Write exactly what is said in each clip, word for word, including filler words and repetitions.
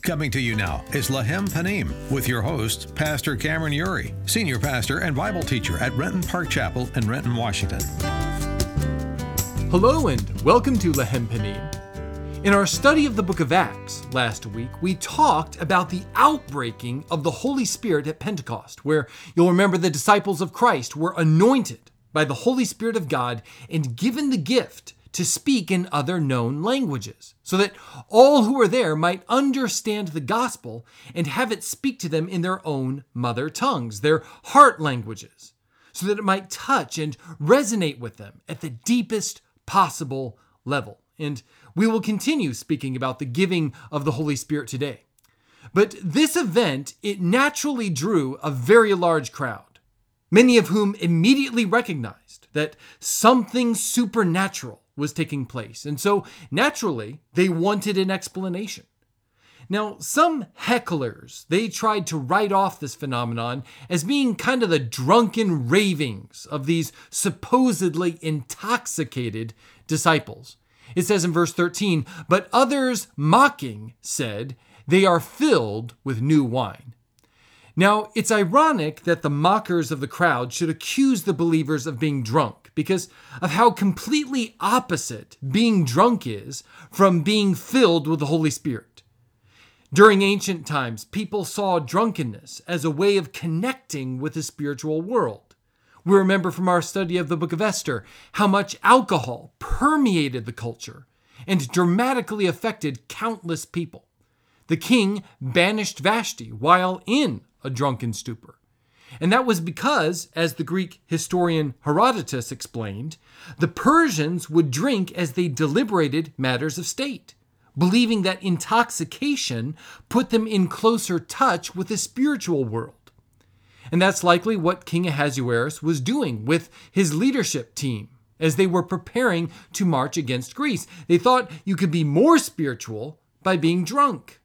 Coming to you now is Lahem Panim with your host, Pastor Cameron Uri, Senior Pastor and Bible Teacher at Renton Park Chapel in Renton, Washington. Hello and welcome to Lahem Panim. In our study of the book of Acts last week, we talked about the outbreaking of the Holy Spirit at Pentecost, where you'll remember the disciples of Christ were anointed by the Holy Spirit of God and given the gift to speak in other known languages, so that all who were there might understand the gospel and have it speak to them in their own mother tongues, their heart languages, so that it might touch and resonate with them at the deepest possible level. And we will continue speaking about the giving of the Holy Spirit today. But this event, it naturally drew a very large crowd, many of whom immediately recognized that something supernatural was taking place. And so naturally, they wanted an explanation. Now, some hecklers, they tried to write off this phenomenon as being kind of the drunken ravings of these supposedly intoxicated disciples. It says in verse thirteen, "But others mocking said, 'They are filled with new wine.'" Now, it's ironic that the mockers of the crowd should accuse the believers of being drunk because of how completely opposite being drunk is from being filled with the Holy Spirit. During ancient times, people saw drunkenness as a way of connecting with the spiritual world. We remember from our study of the book of Esther how much alcohol permeated the culture and dramatically affected countless people. The king banished Vashti while in a drunken stupor. And that was because, as the Greek historian Herodotus explained, the Persians would drink as they deliberated matters of state, believing that intoxication put them in closer touch with the spiritual world. And that's likely what King Ahasuerus was doing with his leadership team as they were preparing to march against Greece. They thought you could be more spiritual by being drunk.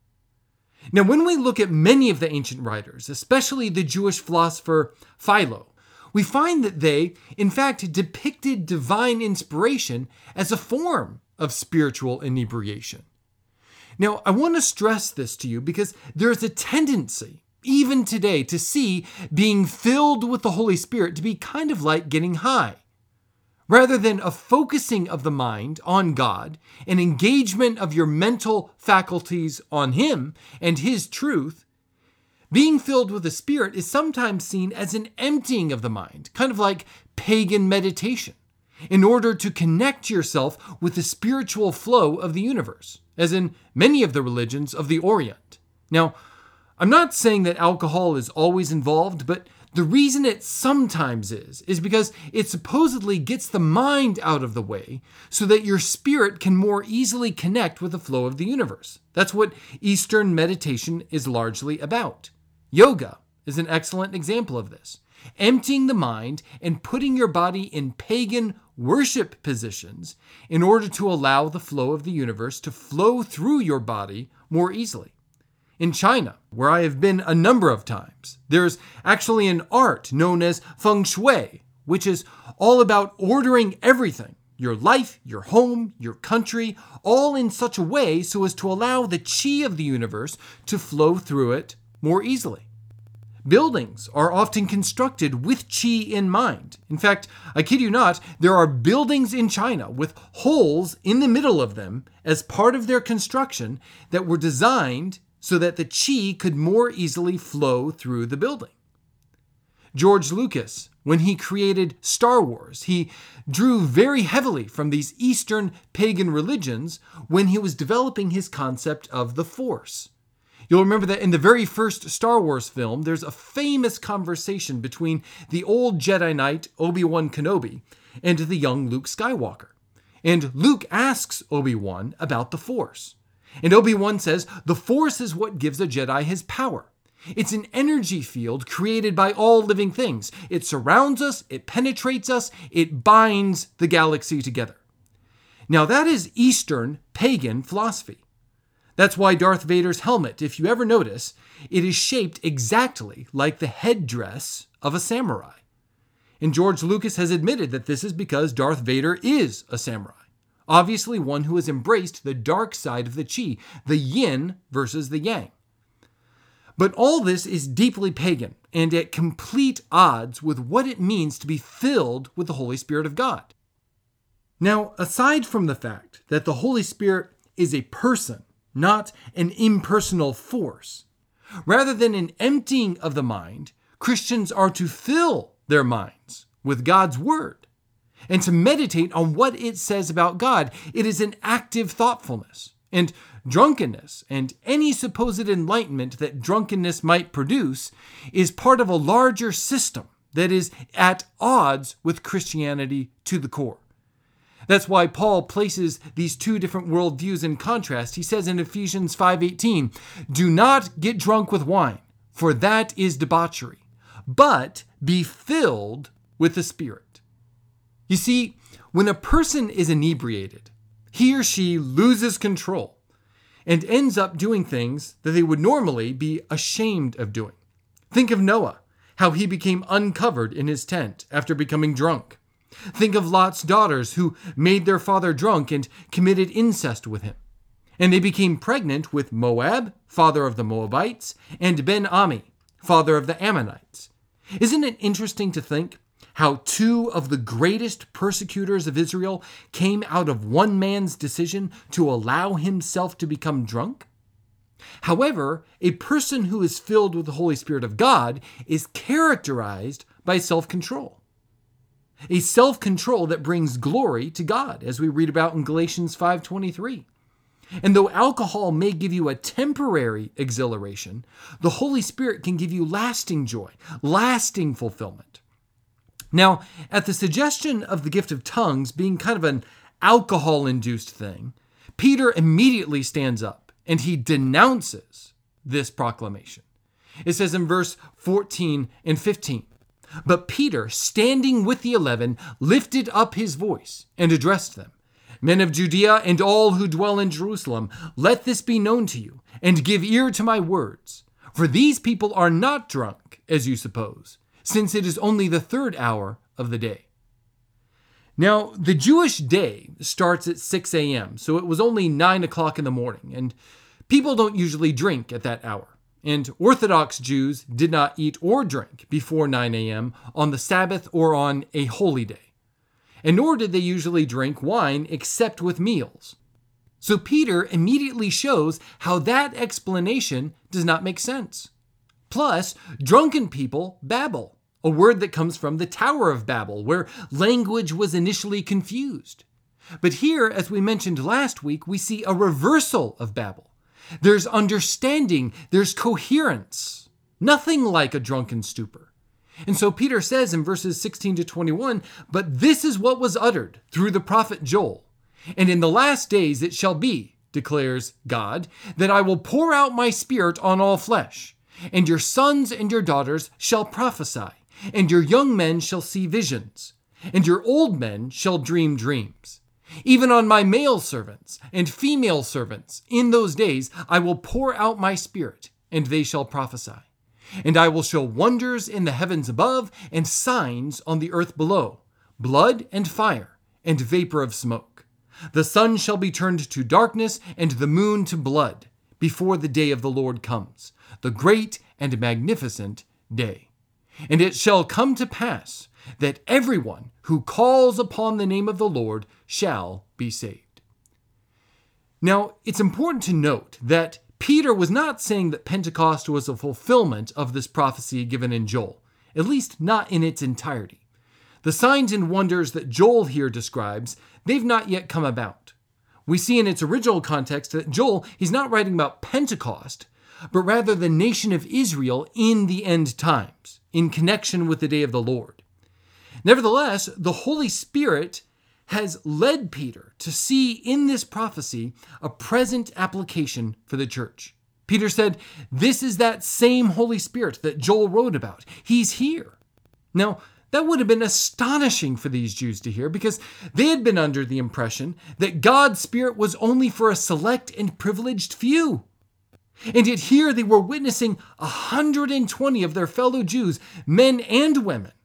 Now, when we look at many of the ancient writers, especially the Jewish philosopher Philo, we find that they, in fact, depicted divine inspiration as a form of spiritual inebriation. Now, I want to stress this to you because there's a tendency, even today, to see being filled with the Holy Spirit to be kind of like getting high. Rather than a focusing of the mind on God, an engagement of your mental faculties on Him and His truth, being filled with the Spirit is sometimes seen as an emptying of the mind, kind of like pagan meditation, in order to connect yourself with the spiritual flow of the universe, as in many of the religions of the Orient. Now, I'm not saying that alcohol is always involved, but the reason it sometimes is, is because it supposedly gets the mind out of the way so that your spirit can more easily connect with the flow of the universe. That's what Eastern meditation is largely about. Yoga is an excellent example of this. Emptying the mind and putting your body in pagan worship positions in order to allow the flow of the universe to flow through your body more easily. In China, where I have been a number of times, there's actually an art known as feng shui, which is all about ordering everything, your life, your home, your country, all in such a way so as to allow the qi of the universe to flow through it more easily. Buildings are often constructed with qi in mind. In fact, I kid you not, there are buildings in China with holes in the middle of them as part of their construction that were designed so that the qi could more easily flow through the building. George Lucas, when he created Star Wars, he drew very heavily from these Eastern pagan religions when he was developing his concept of the Force. You'll remember that in the very first Star Wars film, there's a famous conversation between the old Jedi Knight Obi-Wan Kenobi and the young Luke Skywalker. And Luke asks Obi-Wan about the Force. And Obi-Wan says, the Force is what gives a Jedi his power. It's an energy field created by all living things. It surrounds us, it penetrates us, it binds the galaxy together. Now that is Eastern pagan philosophy. That's why Darth Vader's helmet, if you ever notice, it is shaped exactly like the headdress of a samurai. And George Lucas has admitted that this is because Darth Vader is a samurai. obviously one who has embraced the dark side of the qi, the yin versus the yang. But all this is deeply pagan and at complete odds with what it means to be filled with the Holy Spirit of God. Now, aside from the fact that the Holy Spirit is a person, not an impersonal force, rather than an emptying of the mind, Christians are to fill their minds with God's Word and to meditate on what it says about God. It is an active thoughtfulness. And drunkenness and any supposed enlightenment that drunkenness might produce is part of a larger system that is at odds with Christianity to the core. That's why Paul places these two different worldviews in contrast. He says in Ephesians five eighteen, "Do not get drunk with wine, for that is debauchery, but be filled with the Spirit." You see, when a person is inebriated, he or she loses control and ends up doing things that they would normally be ashamed of doing. Think of Noah, how he became uncovered in his tent after becoming drunk. Think of Lot's daughters who made their father drunk and committed incest with him. And they became pregnant with Moab, father of the Moabites, and Ben-Ami, father of the Ammonites. Isn't it interesting to think how two of the greatest persecutors of Israel came out of one man's decision to allow himself to become drunk? However, a person who is filled with the Holy Spirit of God is characterized by self-control. A self-control that brings glory to God, as we read about in Galatians five twenty-three. And though alcohol may give you a temporary exhilaration, the Holy Spirit can give you lasting joy, lasting fulfillment. Now, at the suggestion of the gift of tongues being kind of an alcohol-induced thing, Peter immediately stands up and he denounces this proclamation. It says in verse fourteen and fifteen, "But Peter, standing with the eleven, lifted up his voice and addressed them. 'Men of Judea and all who dwell in Jerusalem, let this be known to you, and give ear to my words. For these people are not drunk, as you suppose, since it is only the third hour of the day.'" Now, the Jewish day starts at six a.m., so it was only nine o'clock in the morning, and people don't usually drink at that hour. And Orthodox Jews did not eat or drink before nine a.m. on the Sabbath or on a holy day. And nor did they usually drink wine except with meals. So Peter immediately shows how that explanation does not make sense. Plus, drunken people babble, a word that comes from the Tower of Babel, where language was initially confused. But here, as we mentioned last week, we see a reversal of babble. There's understanding, there's coherence, nothing like a drunken stupor. And so Peter says in verses sixteen to twenty-one, "But this is what was uttered through the prophet Joel. And in the last days it shall be, declares God, that I will pour out my spirit on all flesh, and your sons and your daughters shall prophesy, and your young men shall see visions, and your old men shall dream dreams. Even on my male servants and female servants in those days I will pour out my spirit, and they shall prophesy. And I will show wonders in the heavens above and signs on the earth below, blood and fire and vapor of smoke. The sun shall be turned to darkness and the moon to blood before the day of the Lord comes, the great and magnificent day. And it shall come to pass that everyone who calls upon the name of the Lord shall be saved." Now, it's important to note that Peter was not saying that Pentecost was a fulfillment of this prophecy given in Joel, at least not in its entirety. The signs and wonders that Joel here describes, they've not yet come about. We see in its original context that Joel, he's not writing about Pentecost, but rather the nation of Israel in the end times, in connection with the day of the Lord. Nevertheless, the Holy Spirit has led Peter to see in this prophecy a present application for the church. Peter said, this is that same Holy Spirit that Joel wrote about. He's here. Now, that would have been astonishing for these Jews to hear because they had been under the impression that God's Spirit was only for a select and privileged few. And yet here they were witnessing one hundred twenty of their fellow Jews, men and women,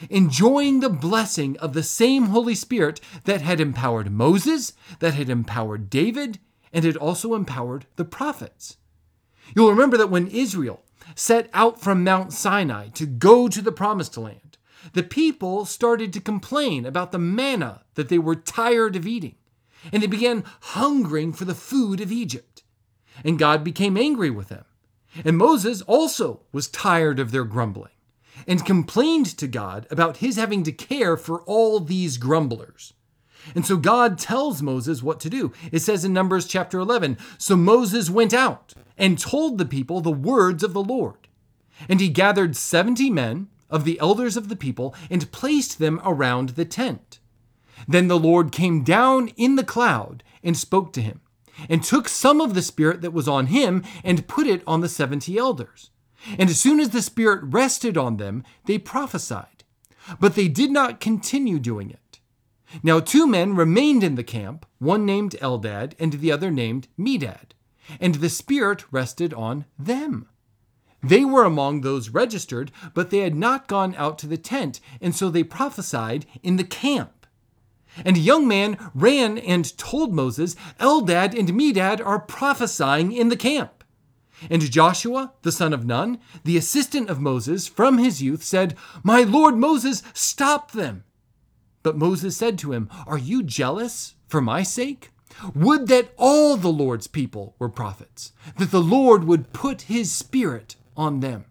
enjoying the blessing of the same Holy Spirit that had empowered Moses, that had empowered David, and had also empowered the prophets. You'll remember that when Israel set out from Mount Sinai to go to the Promised Land, the people started to complain about the manna that they were tired of eating, and they began hungering for the food of Egypt. And God became angry with them. And Moses also was tired of their grumbling and complained to God about his having to care for all these grumblers. And so God tells Moses what to do. It says in Numbers chapter eleven, "So Moses went out and told the people the words of the Lord. And he gathered seventy men of the elders of the people and placed them around the tent. Then the Lord came down in the cloud and spoke to him, and took some of the Spirit that was on him and put it on the seventy elders. And as soon as the Spirit rested on them, they prophesied. But they did not continue doing it. Now two men remained in the camp, one named Eldad and the other named Medad, and the Spirit rested on them. They were among those registered, but they had not gone out to the tent, and so they prophesied in the camp. And a young man ran and told Moses, 'Eldad and Medad are prophesying in the camp.' And Joshua, the son of Nun, the assistant of Moses from his youth, said, 'My lord Moses, stop them.' But Moses said to him, 'Are you jealous for my sake? Would that all the Lord's people were prophets, that the Lord would put his Spirit on them.'"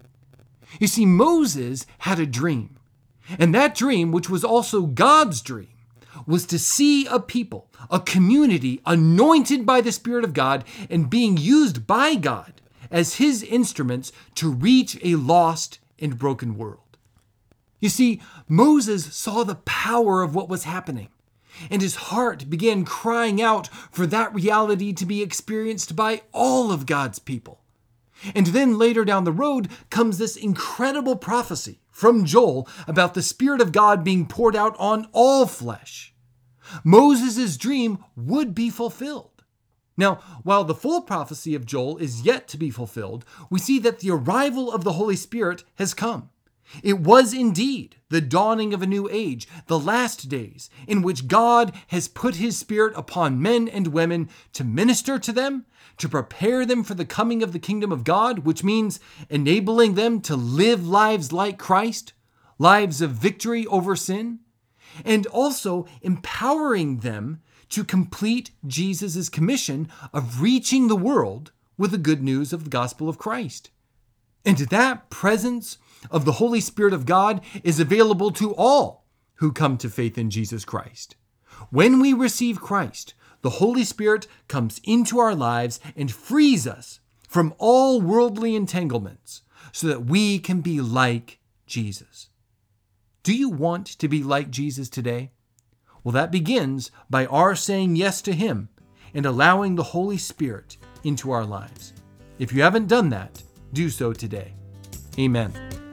You see, Moses had a dream, and that dream, which was also God's dream, was to see a people, a community anointed by the Spirit of God and being used by God as his instruments to reach a lost and broken world. You see, Moses saw the power of what was happening, and his heart began crying out for that reality to be experienced by all of God's people. And then later down the road comes this incredible prophecy from Joel about the Spirit of God being poured out on all flesh. Moses' dream would be fulfilled. Now, while the full prophecy of Joel is yet to be fulfilled, we see that the arrival of the Holy Spirit has come. It was indeed the dawning of a new age, the last days, in which God has put his Spirit upon men and women to minister to them, to prepare them for the coming of the kingdom of God, which means enabling them to live lives like Christ, lives of victory over sin, and also empowering them to complete Jesus' commission of reaching the world with the good news of the gospel of Christ. And that presence of the Holy Spirit of God is available to all who come to faith in Jesus Christ. When we receive Christ, the Holy Spirit comes into our lives and frees us from all worldly entanglements so that we can be like Jesus. Do you want to be like Jesus today? Well, that begins by our saying yes to him and allowing the Holy Spirit into our lives. If you haven't done that, do so today. Amen.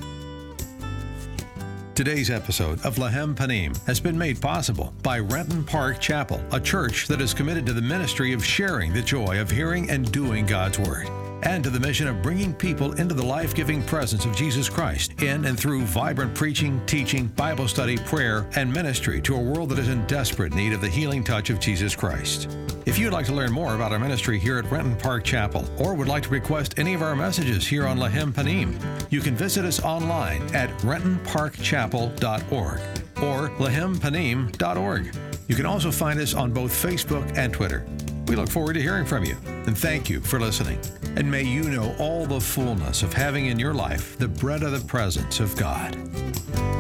Today's episode of Lahem Panim has been made possible by Renton Park Chapel, a church that is committed to the ministry of sharing the joy of hearing and doing God's Word, and to the mission of bringing people into the life-giving presence of Jesus Christ in and through vibrant preaching, teaching, Bible study, prayer, and ministry to a world that is in desperate need of the healing touch of Jesus Christ. If you'd like to learn more about our ministry here at Renton Park Chapel, or would like to request any of our messages here on Lahem Panim, you can visit us online at renton park chapel dot org or lahem panim dot org. You can also find us on both Facebook and Twitter. We look forward to hearing from you, and thank you for listening. And may you know all the fullness of having in your life the bread of the presence of God.